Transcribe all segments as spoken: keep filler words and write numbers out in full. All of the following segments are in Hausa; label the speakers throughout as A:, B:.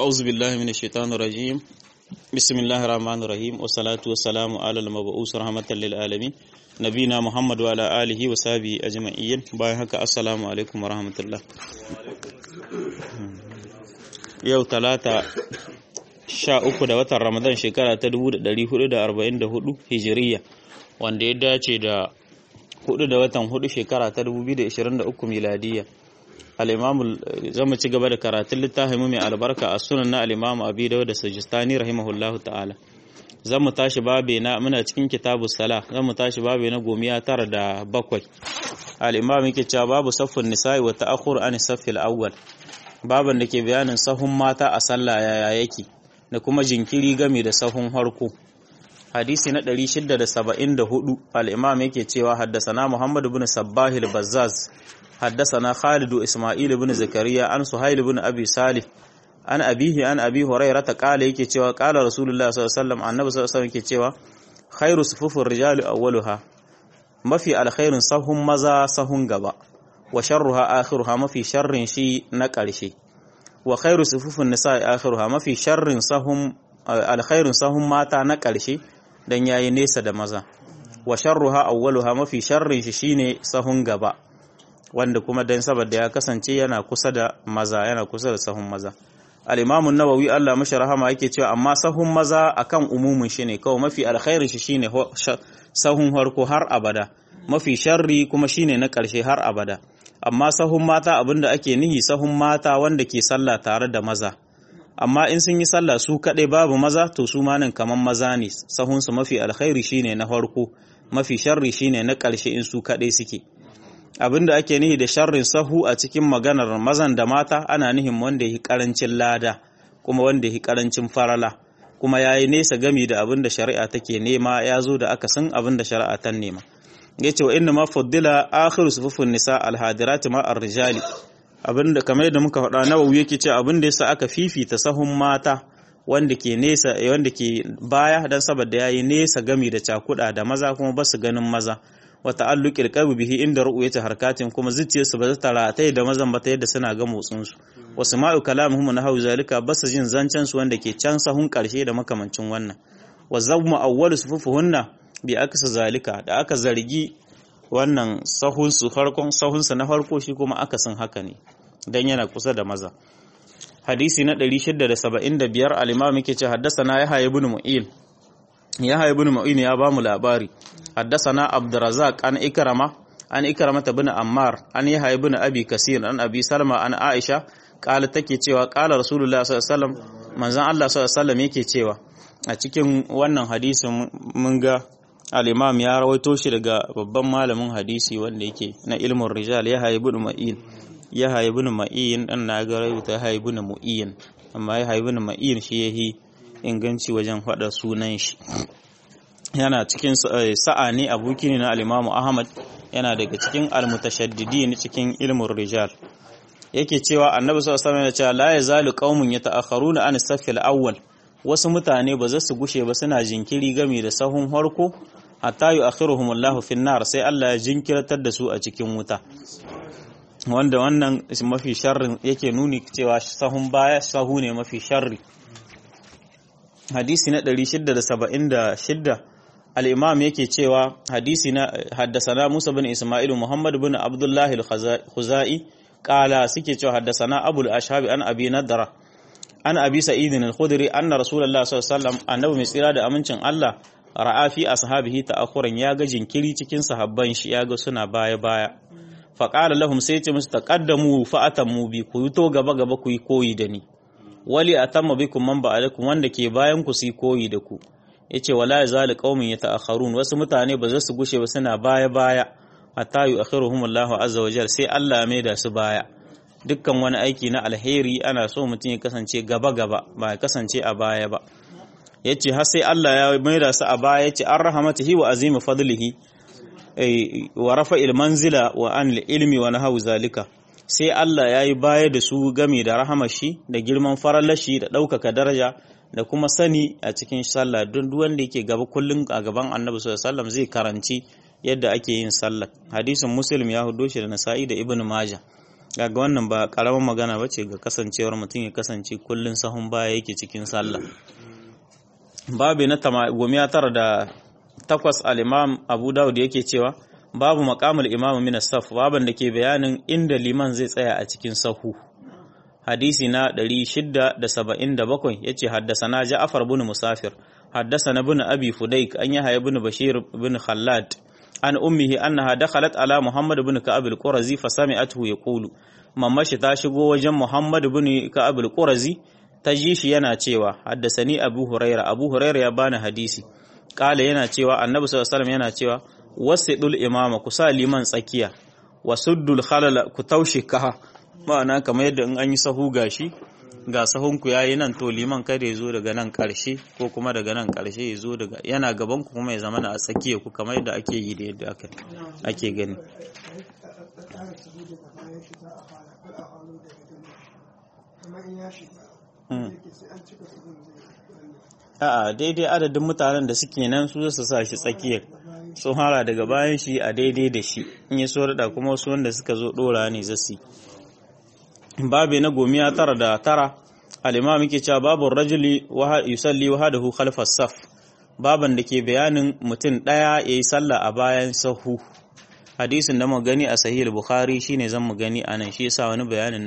A: أعوذ بالله من الشيطان الرجيم بسم الله الرحمن الرحيم والصلاة والسلام على المبعوث رحمة للعالمين نبينا محمد وعلى آله وصحبه أجمعين باي هكا السلام عليكم ورحمة الله yau talata sha uku da watan Ramadan shekara ta dubu da ɗari hudu da arba'in da hudu hijiriya wanda ya dace da hudu da watan hudu shekara ta dubu biyu da ishirin da uku miladiya. Al-Imam zamu ci gaba da karatun littafin mai albarka a sunan na al-Imam Abi Dawud da Sajistani rahimahullahu ta'ala. Zamu tashi babe na muna cikin kitabus salah zamu tashi babe na gomiya tara da bakwai. Al-Imam yake cewa babu saffun nisa'i wa ta'akhur an saffil awwal. Baban da ke bayanin sahun mata a sallah yaya yake da kuma jinkiri game da sahun harko. Hadisi na ɗari shida da saba'in da hudu al-Imam yake cewa haddasana Muhammad ibn Sabbah al-Bazzaz حدثنا خالد إسماعيل بن زكريا عن سهيل بن أبي صالح عن أبيه عن أبي هريرة قال yake cewa قال رسول الله صلى الله عليه وسلم annabi sallallahu alaihi wasallam yake cewa khairu sufufur rijal awwaluha mafi alkhairin sahun maza sahun gaba wa sharruha akhiruha mafi sharrin shi na ƙarshe wa khairu sufufun nisa'i akhiruha mafi sharrin sahun alkhairin sahun mata na ƙarshe dan yayi nesa da maza wa sharruha awwaluha mafi sharrin shi shine sahun gaba wanda kuma dan saboda ya kasance yana kusa da maza yana kusa da sahun maza. Al-Imam an-Nawawi Allah mashi rahama yake cewa amma sahun maza akan umumin shi ne kawai mafi alkhairin shi shine sahun harko har abada mafi sharri kuma shine na ƙarshe har abada amma sahun mata abinda ake nihi sahun mata wanda ke sallah tare da maza amma in sun yi sallah su kadai babu maza to su ma nan kaman maza ne sahun su mafi alkhairi shine na harko mafi sharri shine na ƙarshe in su kadai suke. Abinda ake nihi da sharrin sahu a cikin maganar mazan da mata ana nihin wanda yake karancin lada kuma wanda yake karancin farala kuma yayi nesa gami da abinda shari'a take nema yazo da akasin abinda shari'a ta nema yace wa inna ma faddila akhiru sufufun nisa alhadirat ma ar-rijali abinda kamar da muka faɗa Nawawi yake cewa abinda yasa aka fifita sahun mata wanda ke nesa wanda ke baya dan saboda yayi nesa gami da cakuda da maza kuma basu ganin maza wa ta'alluqil qalbi bihi inda ru'yati harkatin kuma zuciyarsu ba za ta rataye da mazan ba ta yadda suna ga motsin su wa sama'u kalamuhum nahawu zalika basu jin zancen su wanda ke can sahun karshe da makamancin wannan wa zawmu awwalu sufufuhunna bi aksa zalika da aka zargi wannan sahun su farkon sahun sa na farko shi kuma akasin haka ne dan yana kusa da maza. Hadisi na ɗari shida da saba'in da biyar al-Imam yake ce haddathana Yahya ibn Mu'in Yahya ibn Mu'in ya ba mu labari حدثنا عبد الرزاق عن إكرمة عن إكرمة بن عمار عن يحيى بن أبي كثير عن أبي سلمة عن عائشة قالت take cewa قال رسول الله صلى الله عليه وسلم manzon Allah sallallahu alaihi wasallam yake cewa a cikin wannan hadisin mun ga al-Imam ya rawaito shi daga babban malamin hadisi wanda yake na ilmin rijal Yahya ibn Ma'in Yahya ibn Ma'in dan na ga rawaito Yahya ibn Mu'in amma Yahya ibn Ma'in shi yahi inganci wajen faɗa sunan shi yana cikin sa'a ne aboki ne na al-Imam Ahmad yana daga cikin al-mutashaddidin cikin ilmin rijal yake cewa Annabi sallallahu alaihi wasallam ya ce la yazalu qaumun yata'akharuna an as-saff al-awwal wasu mutane ba za su gushe ba suna jinkiri game da sahun harko hatta yu'akhiruhum Allahu fi an-nar sai Allah ya jinkirtar da su a cikin wuta wanda wannan mafi sharrin yake nuni cewa sahun baya sahu ne mafi sharri. Hadisi na ɗari shida da saba'in da shida al-Imam yake cewa hadisi na haddasana Musa bin Isma'il Muhammad bin Abdullah al-Khuzai qala suke cewa haddasana Abu al-Ashhab an Abi Nadra an Abi Sa'id al-Khudri anna Rasulullah sallallahu alaihi wasallam annabi mai tsira da amincin Allah ra'a fi ashabihi ta'akhuran ya ga jinkiri cikin sahabban shi ya ga suna baya baya fa qala lahum sai ce musu taqaddamu fa atammu bi ku to gaba gaba ku yi koyi da ni wali atamma bikum man ba'alakum wanda ke bayan ku su koyi da ku yace wala yazal qaumin yata'akharun wasu mutane ba za su gushe ba suna baya baya hatta yu'akhiruhum Allahu azza wa jalla sai Allah ya maida su baya dukkan wani aiki na alheri ana so mutum ya kasance gaba gaba ba ya kasance a baya ba yace har sai Allah ya maida su a baya yace an rahmatihi wa azimi fadlihi wa rafa'il manzila wa an ilmi wa nahawu zalika sai Allah ya yi baya da su game da rahamar shi da girman faralashi da ɗaukaka daraja da kuma sani a cikin sallah don duk wanda yake gaba kullum a gaban Annabi sallallahu alaihi wasallam zai karanci yadda ake yin sallah. Hadisin Muslim ya hudo shi da Nasa'i da Ibn Majah kaga wannan ba karamin magana bace ga kasancewar mutum ya kasance kullun sahun baya yake cikin sallah. Babu na gomiya tara da takwas al-Imam Abu Dawud yake cewa babu maqamul imam min as-saf, baban da ke bayanin inda liman zai tsaya a cikin sahu. Hadisi na ɗari shida da saba'in da bakwai yace haddasana Ja'far ibn Musafir haddasana ibn Abi Fudayk an Yahya ibn Bashir ibn Khallad an ummihi annaha dakhalat ala Muhammad ibn Ka'ab al-Qurazi fa sami'athu yaqulu, mamashi ta shigo wajen Muhammad ibn Ka'ab al-Qurazi ta ji shi yana cewa haddasani Abu Huraira, Abu Huraira ya bani hadisi, kala yana cewa Annabi sallallahu alaihi wasallam yana cewa wasidul imama ku sa liman tsakiya, wasuddul khalala ku taushe kaha, ma'ana kamar yadda in an yi sahu gashi ga sahun ku yayi nan to liman kada ya zo daga nan karshe ko kuma daga nan karshe ya zo daga yana gaban ku kuma ya zama a tsakiya ku kamar yadda ake yi da yadda aka ake gani. A'a daidai adadin mutanen da suke nan su su sa shi tsakiyar, sun hara daga bayan shi a daidai da shi, in yi so da kuma wasu wanda suka zo dora ne zasi. Babu na gomiya tara da tara al-imam yake cewa babu rajuli yusalli wahdahu khalfa saf, baban da ke bayanin mutum daya yayi sallah a bayan sahu. Hadisin da mu gani a sahih al-Bukhari shine zan mu gani anan, shi yasa wani bayanin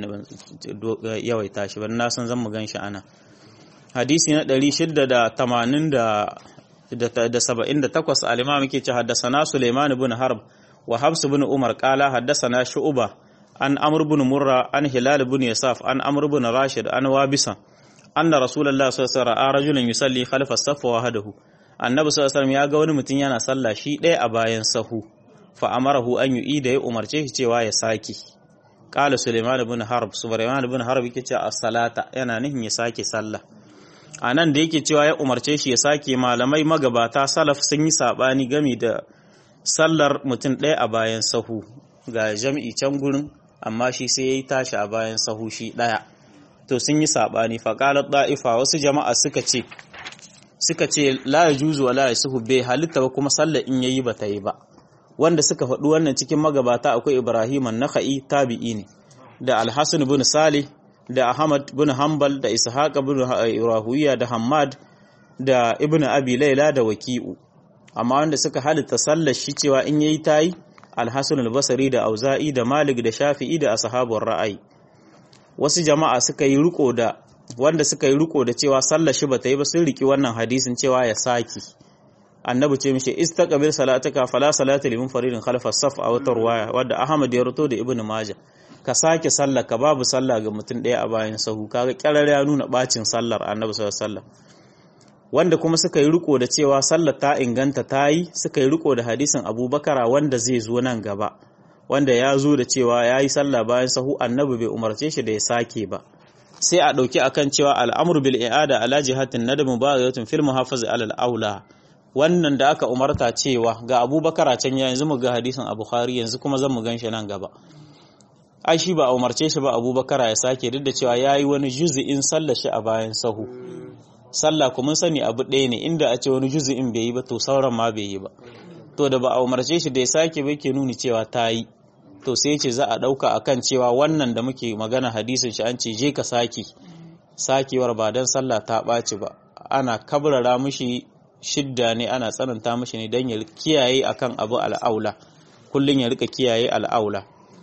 A: da yawaita shi ban na san zan mu gan shi anan. Hadisi na ɗari shida da tamanin da saba'in da takwas al-imam yake cewa haddasana Sulaiman ibn Harb wa Habs ibn Umar qala haddasana Shu'ba an Amr ibn Murra an Hilal ibn Yasaf an Amr ibn Rashid an Wabisa anna Rasulullah sallallahu alaihi wasallam rajulan yusalli khalfa as-saff wahdahu, Annabi sallallahu alaihi wasallam ya ga wani mutum yana sallah shi ɗaya a bayan sahu, fa amarahu an yu'ida, ya umarce shi cewa ya saki. Qala Sulaiman ibn Harb, Sulaiman ibn Harb yake cewa as-salata yana nihin ya sake sallah. Anan da yake cewa ya umarce shi ya sake, malamai magabata salaf sun yi sabani game da sallar mutum ɗaya a bayan sahu, ga jami'i can gurin amma shi sai yayi tashi a bayan sahu shi ɗaya, to sun yi sabani. Fa qalat da'ifa, wasu jama'a suka ce suka ce la yajuzu wa la yasuhu, bai halitta ba kuma sallar in yayi bata yi ba. Wanda suka faɗi wannan cikin magabata akwai Ibrahim an-Nakhai, tabi'i ne, da Al-Hasan ibn Salih, da Ahmad ibn Hanbal, da Ishaq ibn Rahuwiya, da Hammad, da Ibn Abi Layla, da Waki'u. Amma wanda suka halitta sallar shi cewa in yayi tayi Al-Hasan al-Basri, da Auza'i, da Malik, da Shafi'i, da ashabul ra'ayi. Wasu jama'a suka yi riko da wanda suka yi riko da cewa sallar shi bata yi ba, sun riki wannan hadisin cewa ya saki. Annabi ce mishi istaqbil salataka fala salata liman faridin khalfa as-saf a wata ruwaya wadda Ahmad ya rawaito da Ibn Majah, ka sake sallar ka babu sallah ga mutum ɗaya a bayan sahu. Kaga kyarar ya nuna bacin sallar Annabi sallallahu alaihi wasallam. Wanda kuma suka yi riko da cewa sallar ta inganta ta yi, suka yi riko da hadisin Abubakar wanda zai zo nan gaba, wanda ya zo da cewa ya yi sallah bayan sahu, Annabi bai umarce shi da ya sake ba. Sai a ɗauki akan cewa al'amru bil i'ada ala jihatin nadam mubarakatun fil muhafazi ala al-aula, wannan da aka umarta cewa ga Abubakar can ya yanzu mu ga hadisin Abu Bukhari yanzu kuma zan mu ganshi nan gaba. Ai shi ba a umarce shi ba Abubakar ya sake, duk da cewa yayi wani juz'in sallar shi a bayan sahu. Sallah kuma sani abu ɗaya ne, inda a ce wani juz'in bai yi ba to sauran ma bai yi ba. To da ba a umarce shi da ya sake ba yake nuni cewa ta yi. To sai ce za a ɗauka akan cewa wannan da muke magana hadisin shi an ce je ka sake. Sakewar ba dan sallah ta ɓaci ba, ana kabrara mishi shidda ne, ana tsananta mishi ne don ya kiyaye akan abu al'aula, kullun ya rika kiyaye al'aula.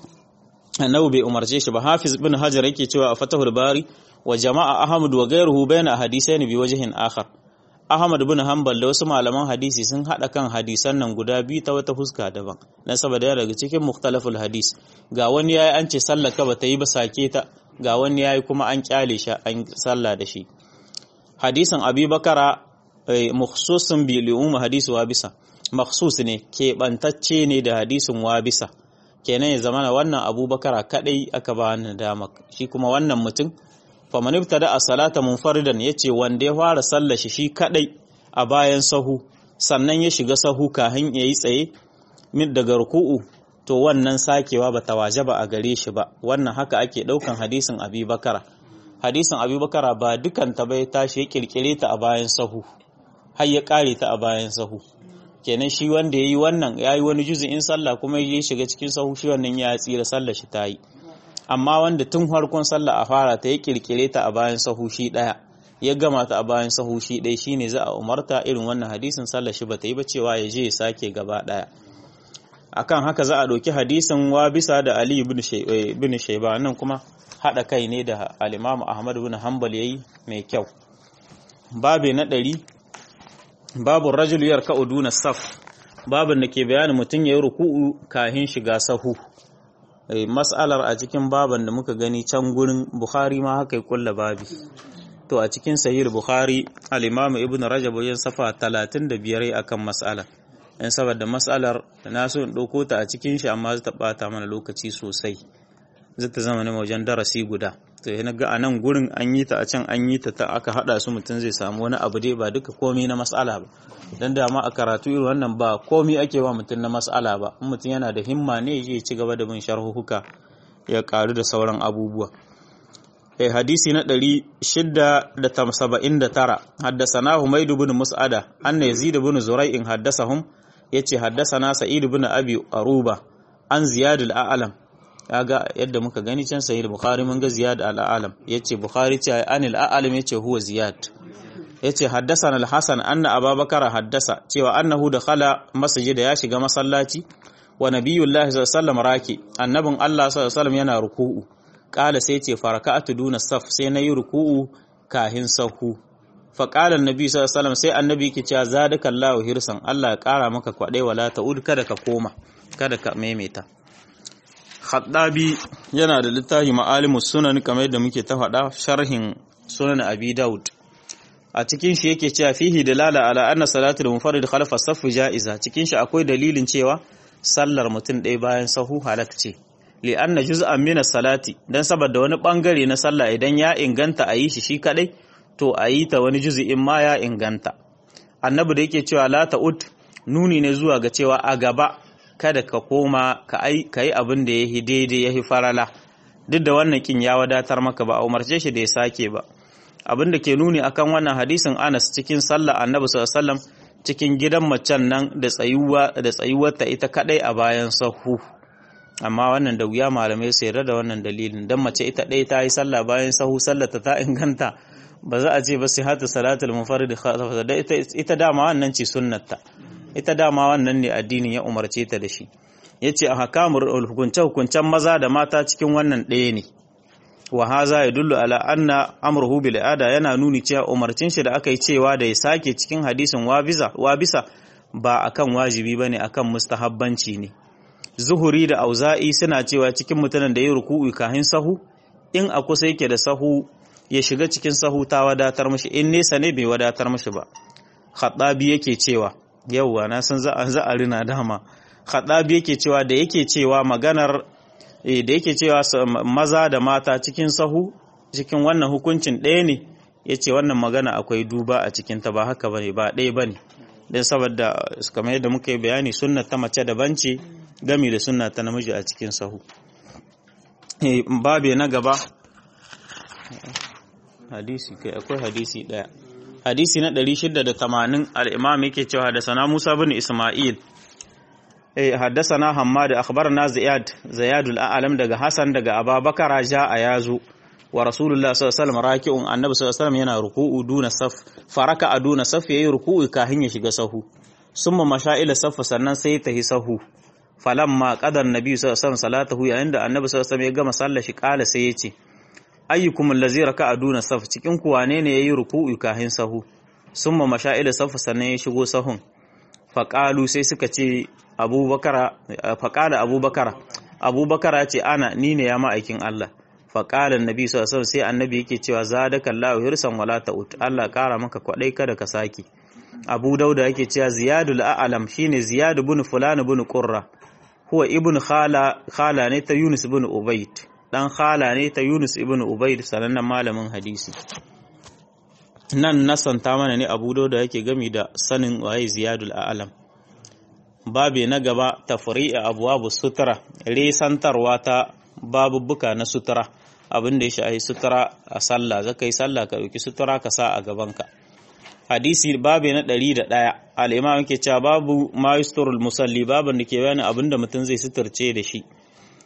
A: Annabi bai umarce shi ba. Hafiz bin Hajar yake cewa a Fathul Bari, wa jama'a Ahmad wa ghayruhu bayna hadisain bi wajhin akhar. Ahmad bin Hanbal da wasu malaman hadisi sun hada kan hadisan nan guda biyu ta wata fuska daban, dan saboda daga cikin mukhtalaful hadis, ga wani yayi an ce sallaka bata yi ba sake ta, ga wani yayi kuma an kyale shi an salla da shi. Hadisin Abi Bakara makhsusun bi li'um hadisi Wabisa, makhsus ne, keɓantacce ne da hadisin Wabisa, kenan ya zamana wannan Abubakar kadai aka ba wannan dama. Shi kuma wannan mutum faman ibtada as-salata munfaridan, yace wanda ya fara sallar shi shi kadai a bayan sahu sannan ya shiga sahu kahin yayi tsaye min daga ruku'u, to wannan sakewa bata wajaba a gare shi ba. Wannan haka ake daukan hadisin Abi Bakara. Hadisin Abi Bakara ba dukan ta bai tashi ya kirkire ta a bayan sahu har ya kare ta a bayan sahu, kenan shi wanda yayi wannan yayi wani juz'in sallah kuma ya shiga cikin sahu, shi wannan ya tsira sallar shi tayi. amma wanda tun farkon sallah a fara ta ya kirkire ta a bayan sahu shi daya ya gama ta a bayan sahu shi dai shine za a umarta irin wannan hadisin sallar shi bata yi ba cewa ya je ya sake gaba daya. Akan haka za a ɗauki hadisin wa bisa da Ali ibn Shayba nan kuma haɗa kai ne da al-Imam Ahmad ibn Hanbal yayi mai kyau. Babe na ɗari babu rajul yarka'u duna saf, babin da ke bayanin mutum yayi ruku'u kahin shiga sahu. Mas'alar a cikin baban da muka gani can gurin Bukhari ma haka ya kulla babi. To a cikin Sahih Bukhari al-Imam Ibn Rajab ya safa talatin da biyar akan mas'alar. In saboda mas'alar na so in ɗauko ta a cikin shi amma zata ɓata mana lokaci sosai, zata zama ne wajen darasi guda. To yana ga a nan gurin an yi ta a can an yi ta ta aka haɗa su mutum zai samu wani abu dai ba duka komi na mas'ala ba, dan da ma a karatu irin wannan ba komi ake wa mutum na mas'ala ba, in mutum yana da himma ne ya ci gaba da bin sharhuhuka ya karu da sauran abubuwa. Eh hadisi na ɗari shida da saba'in da tara haddasana Humayd ibn Mus'ada anna Yazid ibn Zuray'in haddasahum yace haddasana Sa'id ibn Abi Aruba an Ziyad al-A'lam. Kaga yadda muka gani can Sahih Bukhari mun ga Ziyad al-A'lam, yace Bukhari ce anil A'lam yace huwa Ziyad. Yace haddasana al-Hasan anna Abubakar haddasa cewa annahu dakhala masjid ya shiga masallaci wa nabiyullahi sallallahu alaihi wasallam raki, annabin Allah sallallahu alaihi wasallam yana ruku'u. Kala sai ce faraka'atu duna saf, sai nayi ruku'u kahin sahu. Fa qala annabi sallallahu alaihi wasallam sai annabi yake cewa zadakallahu hirsan, Allah ya kara maka kwadai wala ta'ud, kada ka koma kada ka maimaita. Khattabi yana da littafi Ma'alimus Sunan kamar yadda muke ta faɗa sharhin Sunan Abi Daud. A cikin shi yake cewa fihi dalala ala anna salatul munfarid khalfa as-saff ja'iza, cikin shi akwai dalilin cewa sallar mutum ɗaya bayan sahu halakce. li'anna juz'an min as-salati, dan saboda wani bangare na sallah idan ya inganta a yi shi shi kadai to a yi ta wani juz'in ma ya inganta. Annabi da yake cewa la ta'ud nuni ne zuwa ga cewa a gaba kada ka koma ka ai kai abin da yahi daidai yahi farala, duk da wannan kin ya wadatar maka ba a umarce shi da ya sake ba. Abin da ke nuni akan wannan hadisin Anas cikin sallah Annabi sallallahu alaihi wasallam cikin gidan macen nan da tsayuwa da tsayuwarta ita kadai a bayan sahu. Amma wannan da wuya malamai su yarda da wannan dalilin, dan mace ita ɗaya ta yi sallah bayan sahu sallata ta inganta, ba za a ce ba sihhatu salatul munfarid da ita ita dama wannan ce sunnarta, ita dama wannan ne addinin ya umarce ta da shi. Yace a hakamur hukunce hukuncen maza da mata cikin wannan ɗaya ne. Wa haza yadullu ala anna amruhu bil ada, yana nuni cewa umarcin shi da aka yi cewa da ya sake cikin hadisin wabisa wabisa ba akan wajibi bane, akan mustahabbanci ne. Zuhuri da Auza'i suna cewa cikin mutanen da ya ruku'u kahin sahu, in a kusa yake da sahu ya shiga cikin sahu ta wadatar mashi, in nesa ne bai wadatar mashi ba. Khattabi yake cewa yauwa na san za a za a rina dama. Khattabi yake cewa da yake cewa maganar da yake cewa maza da mata cikin sahu cikin wannan hukuncin ɗaya ne, yace wannan magana akwai duba a cikin ta, ba haka bane, ba ɗaya bane. Dan saboda kamar yadda muka yi bayani sunnar ta mace daban ce gami da sunna ta namiji a cikin sahu. Babe na gaba hadisi kai akwai hadisi daya, hadisi na ɗari shida da tamanin al-imam yake cewa da sana Musa bin Isma'il eh haddathana Hammad akhbarana Ziyad Ziyad al-A'lam daga Hasan daga Abubakar ja'a yazo wa Rasulullah sallallahu alaihi wasallam raki'un, annabi sallallahu alaihi wasallam yana ruku'u duna saf, faraka aduna saf yayi ruku'u kahin ya shiga sahu, summa masha'ila saf sannan sai ta sahu. Falamma qadar nabi sallallahu alaihi wasallam salatahu, yayin da annabi sallallahu alaihi wasallam ya gama sallar shi kala sai yace ayyukum allazi raka'a duna saf, cikin ku wane ne yayi ruku'u kahin sahu, summa masha'ila saf sannan ya shigo sahun. Faqalu sai suka ce Abubakar, faqala Abubakar Abubakar ya ce ana ni ne ya ma'aikin Allah. Faqala annabi sallallahu alaihi wasallam, sai annabi yake cewa zadakallahu hirsan wala ta'ut, Allah kara maka kwadai kada ka saki. Abu Dauda yake cewa Ziyadul A'lam shine Ziyad ibn Fulan ibn Qurra, huwa ibn khala khala ne ta Yunus ibn Ubayd, dan khala ne ta Yunus ibn Ubayd sanannen malamin hadisi. Nan nasanta mana ne Abu Dauda yake gami da sanin waye Ziyadul A'lam. Babe na gaba tafri'i abwabu sutra, resantarwa ta babubbuka na sutura, abin da ya shafi sutura a sallah, zakai sallah ka dauki sutura ka sa a gabanka. Hadisi babu na ɗari da ɗaya al-imam yake cewa babu ma yusturul musalli, babin da ke bayani abinda mutum zai suturce da shi.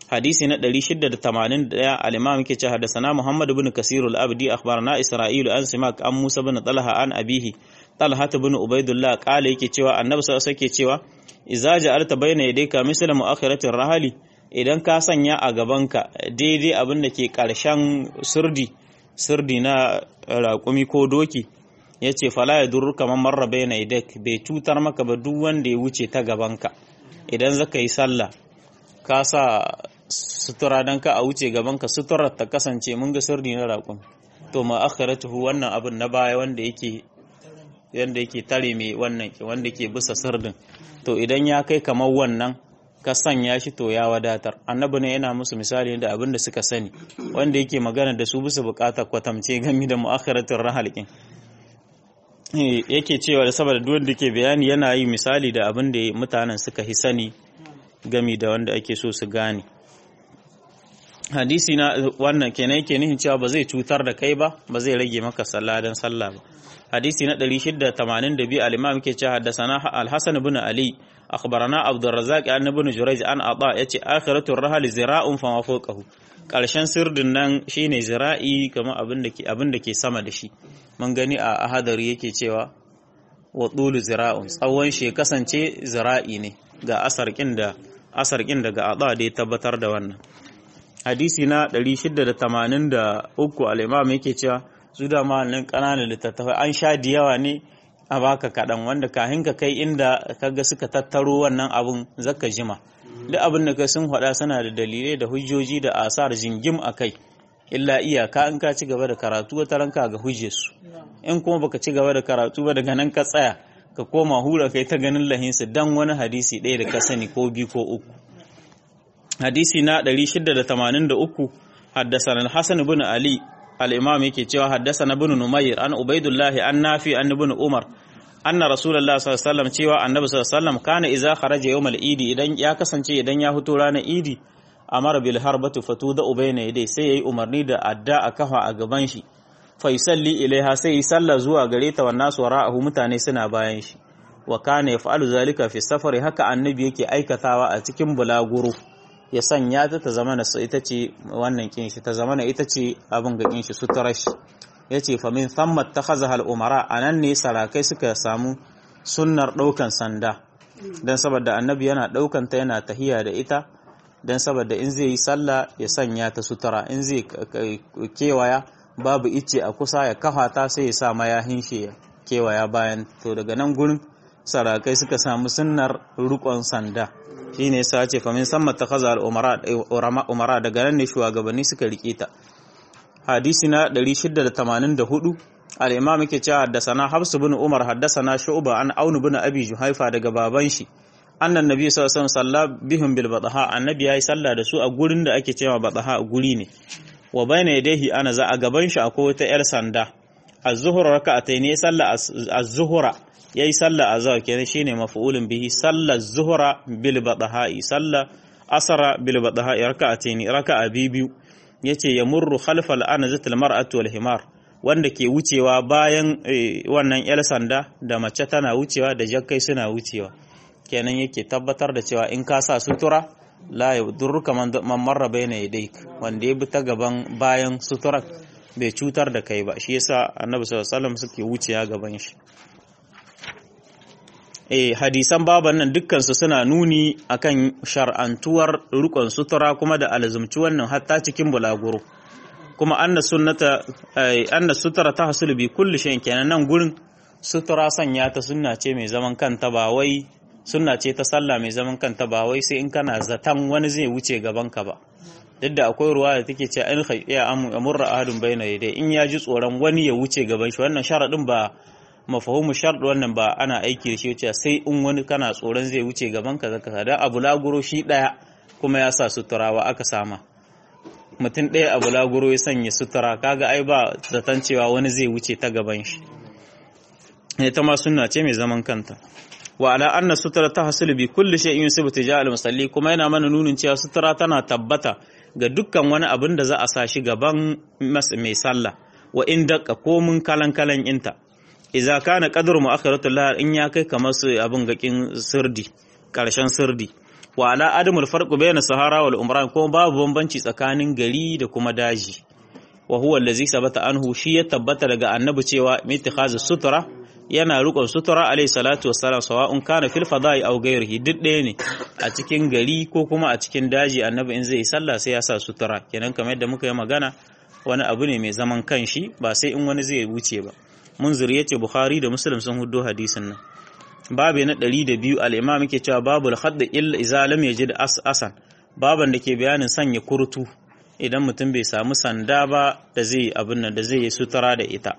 A: hadisi na ɗari shida da tamanin da ɗaya al-imam yake cewa hadathana Muhammad ibn Kasir al-Abdi akhbarana Isra'il an Simak an Musa ibn Talha an abihi Talha ibn Ubaidullah qala yake cewa annabi sallallahu alaihi yake cewa idza ja'alta bayna yadayka misla mu'akhiratir rahali idan ka sanya a gabanka daidai abin da ke karshen sirdi sirdi na raƙumi ko doki yace fala yadurruka man marra bayna yadak bai cutar maka ba duk wanda ya wuce ta gabanka idan zaka yi sallah ka sa sutura dan ka a wuce gabanka suturar ta kasance mun ga sirdi na raƙumi to ma akhiratuhu wannan abin na baya wanda yake yanda yake tare mai wannan wanda ke bisa sirdin to idan ya kai kamar wannan ka sanya shi to ya wadatar annabi ne yana musu misali da abin da suka sani wanda yake magana da su bisa bukatar kwatamce game da mu'akhiratul rahal kin yake cewa da saboda duk wanda ke bayani yana yi misali da abin da mutanen suka hi sani game da wanda ake so su gane hadisi na wannan kenan yake nihin cewa ba zai cutar da kai ba ba zai rage maka sallah dan sallah ba hadisi na ɗari shida da tamanin da biyu al-imam yake cewa haddathana al-hasan ibn ali akhbarana abdurrazzaq an ibn jurayj an ata yace akhiratu ar-rahl zira'un fa ma fawqahu karshen sirdin nan shine zira'i kamar abin da ke abin da ke sama da shi mun gani a ahadari yake cewa wa tulu zira'un tsawon shi kasance zira'i ne ga asarkin da asarkin daga ata da ya tabbatar da wannan hadisi na ɗari shida da tamanin da uku al-imam yake cewa su da nan ƙananan littattafai an sha da yawa ne a baka kaɗan wanda kahin ka kai inda kaga suka tattaro wannan abun zaka jima duk abin da kai sun faɗa suna da dalilai da hujjoji da asar jingim a kai illa iyaka in ka ci gaba da karatu wata ranka ga hujje su in kuma baka ci gaba da karatu ba daga nan ka tsaya ka koma hura kai ta ganin lahinsu dan wani hadisi ɗaya da ka sani ko biyu ko uku hadisi na ɗari shida da tamanin da uku haddasana al-Hasan ibn Ali al-Imam yake cewa haddasana ibn Numayr an Ubaidullah an Nafi an ibn Umar anna Rasulullah sallallahu alaihi wasallam cewa Annabi sallallahu alaihi wasallam kana idza kharaja yawm al-Eid idan ya kasance idan ya fito ranar Eid amara bil harbatu fatuda ubayna yadai sai yayi umarni da adda a kafa a gaban shi fa yusalli ilaiha sai yi sallah zuwa gare ta wannan wara'ahu mutane suna bayan shi wa kana yaf'alu zalika fi safari haka Annabi yake aikatawa a cikin bulaguro ya sanya ta ta zamana ita ce wannan kinshi ta zamana ita ce abin ga kinshi suturar shi yace fa min thamma takhazaha al umara anan ne sarakai suka samu sunnar daukan sanda dan saboda annabi yana daukan ta yana tahiya da ita dan saboda in zai yi sallah ya sanya ta sutura in zai kewaya babu icce a kusa ya kafa ta sai ya sa mayahin shi ya kewaya bayan to daga nan gurin sarakai suka samu sunnar rukon sanda shine yasa ce fa min samma takhaza al umara umara daga nan ne shugabanni suka rike ta hadisi na ɗari shida da tamanin da hudu al-imam yake cewa haddathana Hafs ibn Umar haddathana Shu'ba an Aun ibn Abi Juhaifa daga baban shi annan nabi sallallahu alaihi wasallam salla bihim bil bataha annabi yayi sallah da su a gurin da ake cewa bataha guri ne wa bayna yadayhi ana za a gaban shi akwai wata yar sanda az-zuhr raka'atayn ne sallah az-zuhra yayi sallah azhar kenan shine maf'ulun bihi sallah az-zuhra bil bataha sallah asara bil bataha raka'atayn raka'a biyu yace yamurru khalfal anazatil mar'atu wal himar wanda ke wucewa bayan wannan yar sanda da mace tana wucewa da jakkai suna wucewa kenan yake tabbatar da cewa in ka sa sutura la yadurruka man marra bayna yadayk wanda ya bi ta gaban bayan sutura bai cutar da kai ba shi yasa annabi sallallahu alaihi wasallam suke wucewa gaban shi eh hadisan baban nan dukkan su suna nuni akan shar'antuwar rukun sutura kuma da alzumci wannan hatta cikin bulaguro kuma anna sunnata anna sutura ta hasulu bi kulli shay'in kenan nan gurin sutura sanya ta sunna ce mai zaman kanta ba wai sunna ce ta sallah mai zaman kanta ba wai sai in kana zatan wani zai wuce gaban ka ba duk da akwai ruwa da take ce in khayya amurra ahadun bayna yadai in ya ji tsoron wani ya wuce gaban shi wannan sharadin ba mafahimu shart wannan ba ana aiki da shi cewa sai in wani kana tsoron zai wuce gaban ka zaka sada abu laguro shi daya kuma ya sa suturawa aka sama mutum daya abu laguro ya sanya sutura kaga ai ba zaton cewa wani zai wuce ta gaban shi ita ma sunna ce mai zaman kanta wa ala anna sutura ta hasulu bi kulli shay'in yusibu tijal musalli kuma yana mana nunin cewa sutura tana tabbata ga dukkan wani abin da za a sa shi gaban mai sallah wa in daqqa ko mun kalan kalan inta idza kana qadru mu'akhiratul lahar in ya kai kamar su abin gakin sirdi karshen sirdi wa ala adamul farqu bayna sahara wal umran kuma babu bambanci tsakanin gari da kuma daji wa huwa allazi sabata anhu shi ya tabbata daga annabi cewa mittikhazu sutura yana rukun sutura alayhi salatu wassalam sawa'un kana fil fada'i aw ghayrihi duk ɗaya ne a cikin gari ko kuma a cikin daji annabi in zai sallah sai ya sa sutura kenan kamar yadda muka yi magana wani abu ne mai zaman kanshi ba sai in wani zai wuce ba munzir yace bukhari da muslim sun huddo hadisin nan babu na ɗari da biyu al-imam yake cewa babul khadd illa idza lam yajid asan baban da ke bayanin sanya kurtu idan mutum bai samu sanda ba da zai abin nan da zai yi sutura da ita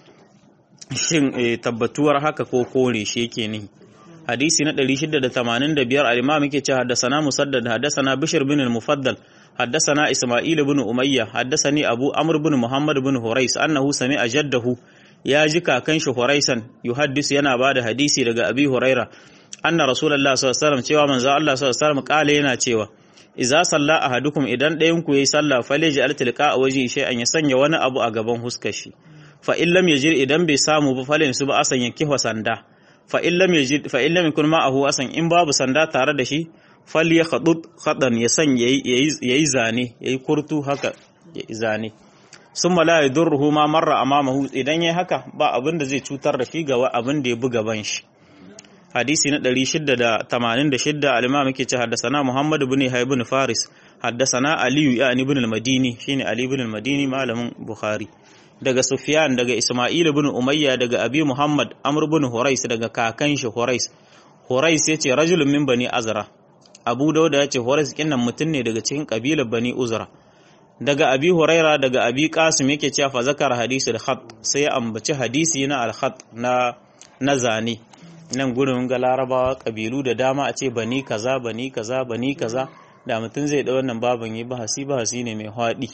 A: shin tabbatuwar haka ko kore shi yake ne hadisi na ɗari shida da tamanin da biyar al-imam yake cewa haddathana musaddad haddathana bishr bin al-mufaddal haddathana isma'il bin umayya haddathani abu amr bin muhammad bin hurais annahu sami'a jaddahu ya ji kakan shi huraisan yuhaddisu yana bada hadisi daga abi huraira anna rasulullah sallallahu alaihi wasallam cewa manzo Allah sallallahu alaihi wasallam kale yana cewa idza salla ahadukum idan ɗayan ku yayi sallah faleji altilqa a waje shi an ya sanya wani abu a gaban huskar shi fa in lam yajid idan bai samu ba falin su ba asan yanki sanda fa in lam yajid fa in lam yakun ma'ahu asan in babu sanda tare da shi fal ya khadud khadan ya sanya yayi zane yayi kurtu haka yayi zane summa la yadurruhu ma marra amamahu idan yayi haka ba abin da zai cutar da shi ga abin da ya buga ban shi hadisi na ɗari shida da tamanin da shida al-imam yake ce haddathana Muhammad ibn Hayy ibn Faris haddathana Ali yani ibn al-Madini shine Ali ibn al-Madini malamin Bukhari daga Sufyan daga Isma'il ibn Umayya daga Abi Muhammad Amr ibn Hurais daga kakan shi Hurais Hurais yace rajulun min bani Azra Abu Dawud yace Hurais kinnan mutun ne daga cikin kabilar Bani Uzra daga Abi Huraira daga Abi Qasim yake cewa fa zakara hadisi al-khat sai ya ambaci hadisi na al-khat na na zane nan gurin ga larabawa kabilu da dama a ce bani kaza bani kaza bani kaza da mutum zai da wannan baban yi bahasi bahasi ne mai hwadi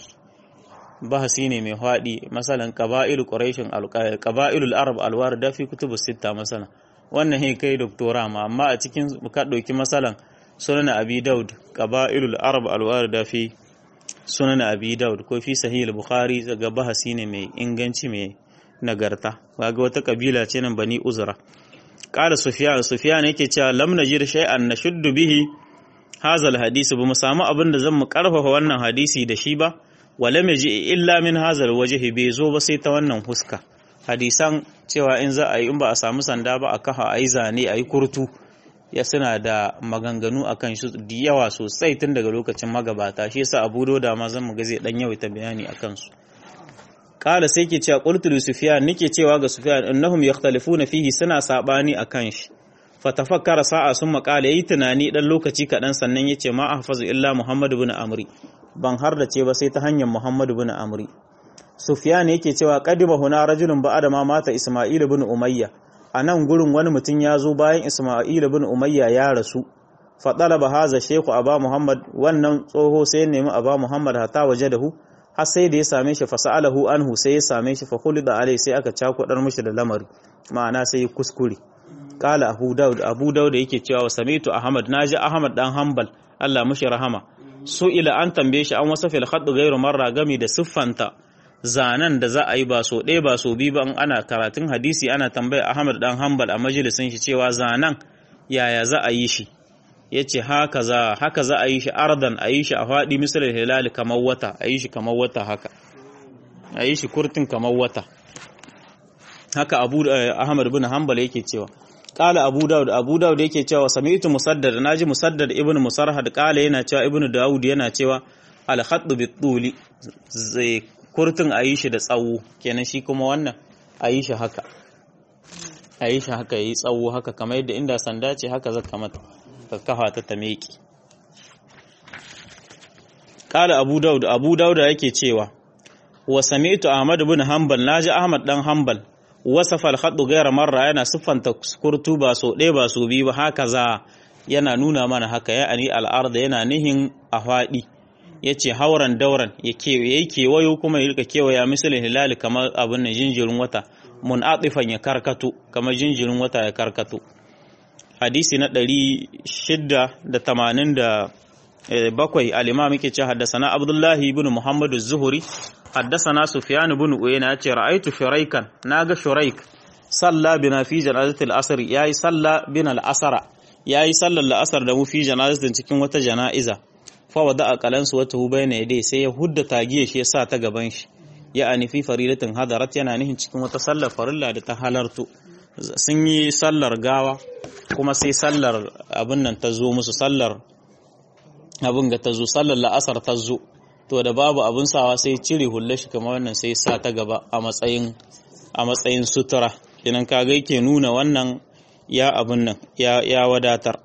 A: bahasi ne mai hwadi masalan qaba'il quraishin al-qaba'ilul arab al-warida fi kutubus sitta masalan wannan he kai doktora ma amma a cikin ka dauki masalan sunan abi daud qaba'ilul arab al-warida fi sunan abi daud ko fi sahih al-bukhari daga bahasi ne mai inganci mai nagarta kaga wata kabila ce nan bani uzra qala sufyan sufyan yake cewa lam najid shay'an nashuddu bihi hadha al-hadith bu mu samu abin da zan mu karfafa wannan hadisi da shi ba wala maji illa min hadha al-wajhi bai zo ba sai ta wannan huska hadisan cewa in za a yi in ba a samu sanda ba a kafa ayi zane ayi kurtu ya suna da maganganu akan shi da yawa sosai tun daga lokacin magabata shi yasa Abu Dawud ma zan mu ga zai dan yawaita bayani akan su kala sai ke cewa qultu li Sufyan nake cewa ga Sufyan innahum yakhtalifuna fihi suna sabani akan shi fatafakkara sa'a sun makala yayi tunani dan lokaci kadan sannan yace ma ahfazu illa Muhammad ibn Amri ban har da ce ba sai ta hanyar Muhammad ibn Amri Sufyan yake cewa qadima huna rajulun ba'da ma mata Isma'il ibn Umayya anan gurin wani mutum ya zo bayan Isma'il ibn Umayya ya rasu fa talaba haza shaykhu Aba Muhammad wannan tsoho sai ya nemi Aba Muhammad hatta wajadahu har sai da ya same shi fasa'alahu anhu sai ya same shi fa khulida alai sai aka cakudar mishi da lamari ma'ana sai ya kuskure kala Abu Dawud Abu Dawud yake cewa samitu Ahmad naji Ahmad dan Hanbal Allah mishi rahama so ila an tambaye shi an wasa fil khadd ghairu marra gami da siffanta zanan da za a yi ba so ɗaya ba so biyu ba in ana karatun hadisi ana tambaya Ahmad dan Hanbal a majalisin shi cewa zanan yaya za a yi shi yace haka za haka za a yi shi ardan a yi shi a fadi misalin hilal kamar wata a yi shi kamar wata haka a yi shi kurtin kamar wata haka Abu Ahmad ibn Hanbal yake cewa qala Abu Dawud Abu Dawud yake cewa sami'tu Musaddad naji Musaddad ibn Musarhad qala yana cewa Ibn Dawud yana cewa al khadd bit tuli zai kurtin a yi shi da tsawo kenan shi kuma wannan a yi shi haka a yi shi haka yi tsawo haka kamar yadda inda sanda ce haka zaka mata ka kafa ta ta meki kala Abu Dawud Abu Dawud yake cewa wa sami'tu Ahmad ibn Hanbal naji Ahmad dan Hanbal wasafa al-khadd ghayra marra yana siffanta kurtu ba so ɗaya ba so biyu ba haka za yana nuna mana haka ya ani al-ard yana nihin a fadi yace hauran dauran yake yake wayo kuma ya rika kewaya misalin hilal kamar abun nan jinjirin wata munatifan ya karkato kamar jinjirin wata ya karkato hadisi na ɗari shida da tamanin da bakwai al-imam yake cewa haddathana Abdullah ibn Muhammad az-Zuhri haddathana Sufyan ibn Uyayna yace ra'aytu shuraikan naga shuraik salla bina fi janazatil asr yayi salla bina al-asra yayi sallar la'asar da mu fi janazatin cikin wata jana'iza fa wada aqalansu wata hu bayna yadai sai ya hudda tagiye shi yasa ta gaban shi ya anifi faridatin hadarat yana nihin cikin wata sallar farilla da ta halarto sun yi sallar gawa kuma sai sallar abin nan ta zo musu sallar abin ga ta zo sallar la'asar ta zo to da babu abin sawa sai cire hulla shi kamar wannan sai sa ta gaba a matsayin a matsayin sutura kinan kaga yake nuna wannan ya abin nan ya ya wadatar.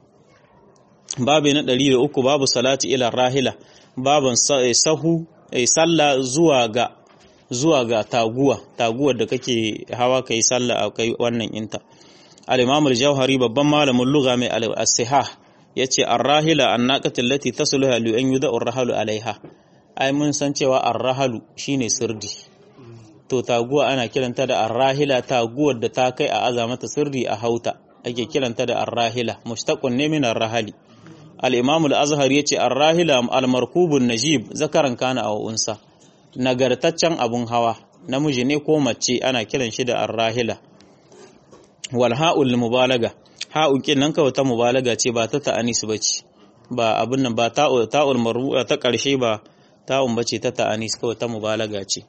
A: Babu na ɗari da uku babu salati ila rahila baban sahu salla zuwa ga zuwa ga taguwa taguwar da kake hawa kai salla a kai wannan inta. al-imam al-jawhari babban malamin lugha mai al-sihah yace ar-rahila an-naqatu allati tasluha li an yuda ar-rahalu alaiha ai mun san cewa ar-rahalu shine sirdi to taguwa ana kiranta da ar-rahila taguwar da ta kai a azamata sirdi a hauta ake kiranta da ar-rahila mushtaqun ne min ar-rahali. al-imam al-azhari yace ar-rahila al-markubun najib zakaran kana aw unsa nagartaccen abun hawa namiji ne ko mace ana kiran shi da ar-rahila. wal ha'ul mubalaga ha'un kin nan kawai ta mubalaga ce ba ta ta'anis bace ba abun nan ba ta'ul ta'ul marbu'a ta karshe ba ta'un bace ta ta'anis kawai ta mubalaga ce.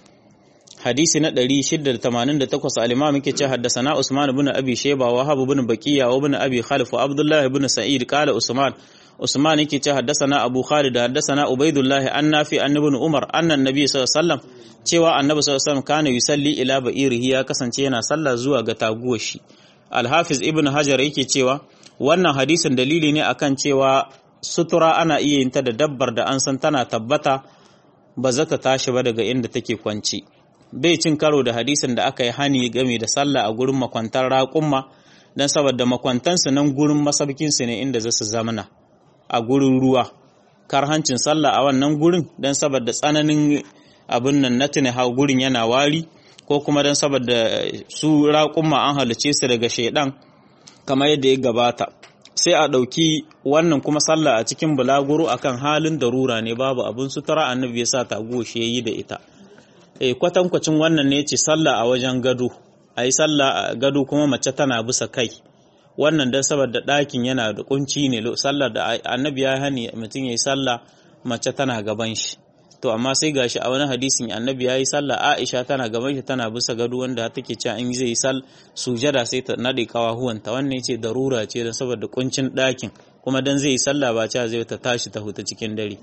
A: hadisi na ɗari shida da tamanin da takwas al-imam yake ce haddathana Usman ibn Abi Shayba wa Wahab ibn Baqiya wa ibn Abi Khalif wa Abdullah ibn Sa'id qala Usman Usman yake ce haddathana Abu Khalid haddathana Ubaydullah an Nafi an ibn Umar anna an-nabi sallallahu alaihi wasallam cewa annabi sallallahu alaihi wasallam kana yusalli ila ba'irihi ya kasance yana sallah zuwa ga taguwar shi. Al-Hafiz ibn Hajar yake cewa wannan hadisin dalili ne akan cewa sutura ana iya yin ta da dabbar da an san tana tabbata ba za ta tashi ba daga inda take kwanci. Bai cin karo da hadisin da aka yi hani game da sallah a gurin makwantar raƙumma don saboda makwantansu nan gurin masabkinsu ne inda za su zamana a gurin ruwa karhancin sallah a wannan gurin don saboda tsananin abin nan na tuni hau gurin yana wari ko kuma don saboda su raƙumma an halice su daga shaidan kamar yadda ya gabata sai a ɗauki wannan kuma sallah a cikin bulaguro akan halin darura ne babu abin sutura annabi ya sa taguwa shi yayi da ita. E, kwatankwacin wannan ne ce sallah a wajen gado a yi sallah a gado kuma mace tana bisa kai wannan don saboda ɗakin yana da kunci ne sallar da annabi ya hani mutum ya yi sallah mace tana gaban shi to amma sai gashi a wani hadisin annabi ya yi sallah Aisha tana gaban shi tana bisa gado wanda take cewa in zai yi sal sujada sai ta nade kawahuwanta wannan ce darura ce don saboda kuncin ɗakin kuma dan zai yi sallah ba cewa zai ta tashi ta huta cikin dare.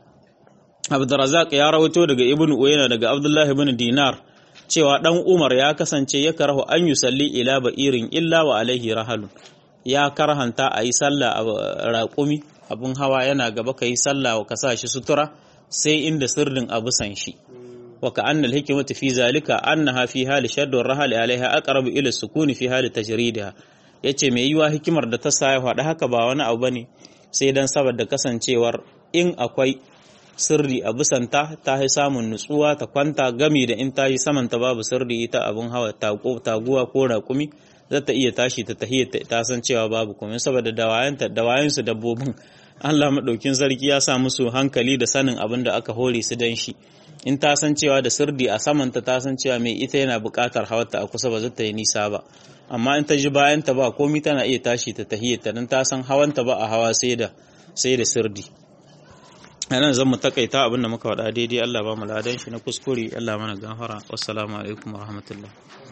A: Abdurrazzaq ya rawaito daga Ibn Uyayna daga Abdullah ibn Dinar cewa dan Umar ya kasance ya karahu an yusalli ila ba'irin illa wa alaihi rahalun ya karhanta a yi sallah a raƙumi abun hawa yana gaba ka yi sallah ka sa shi sutura sai inda sirdin abu san shi wa ka anna al-hikmatu fi zalika annaha fi hali shaddu ar-rahali alaiha aqrabu ila sukuni fi hali tajridiha yace mai yiwa hikimar da ta sa ya faɗa haka ba wani abu bane sai dan saboda kasancewar in akwai sirri a bisanta ta yi samun nutsuwa ta kwanta gami da in ta yi samanta babu sirri ita abin hawa taguwa ko raƙumi za ta iya tashi ta tahiyar ta san cewa babu kuma saboda dawayensu dabbobin Allah maɗaukin sarki ya sa musu hankali da sanin abin da aka hore su dan shi in ta san cewa da sirri a samanta ta san cewa mai ita yana buƙatar hawarta a kusa ba za ta yi nisa ba amma in ta ji bayanta ba komi tana iya tashi ta tahiyar ta dan ta san hawanta ba a hawa sai da sai da sirri. Nan zan mu takaita abinda muka faɗa daidai Allah ba mu ladan shi na kuskure Allah mana gafara wassalamu alaikum warahmatullahi